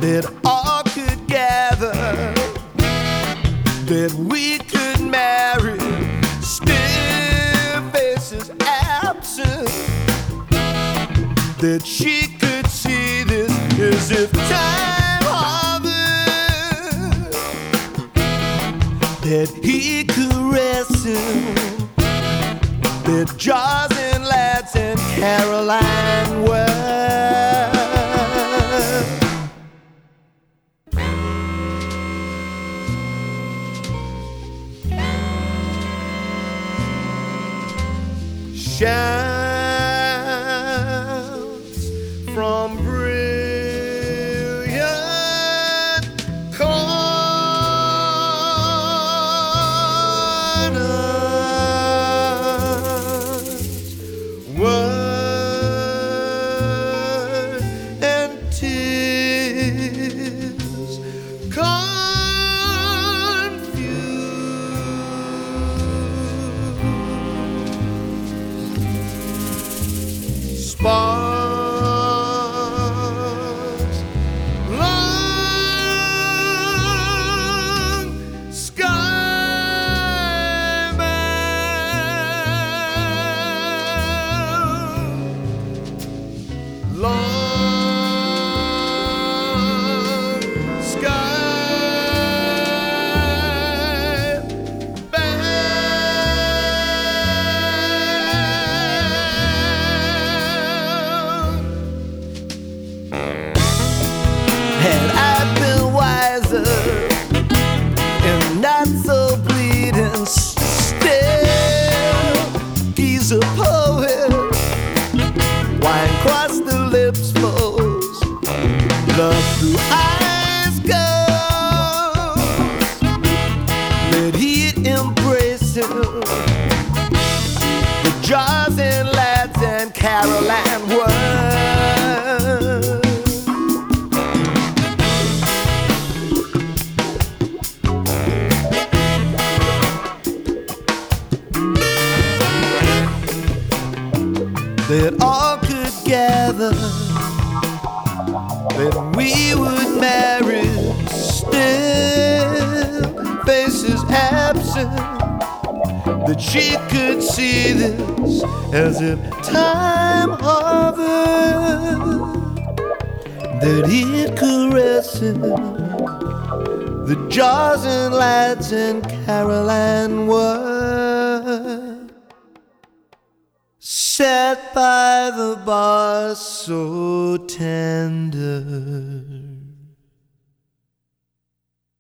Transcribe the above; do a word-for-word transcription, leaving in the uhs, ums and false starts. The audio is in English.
that all could gather, that we could marry, still faces absent, that she could see this as if time hovered, that he caressed him, that Jaws and Lads and Caroline were. Shouts from brilliant corners, word and tears confused. Sparks, long skybound, long skybound. Had I been wiser and not so bleeding still, he's a poet, wine across the lips flows, love through eyes goes, let heat embrace him, the Jaws and Lads and Caroline were. That all could gather, that we would marry, still faces absent, that she could see this as if time hovered, that he'd caress him, the Jaws and Lads and Caroline were. Sat by the bar so tender,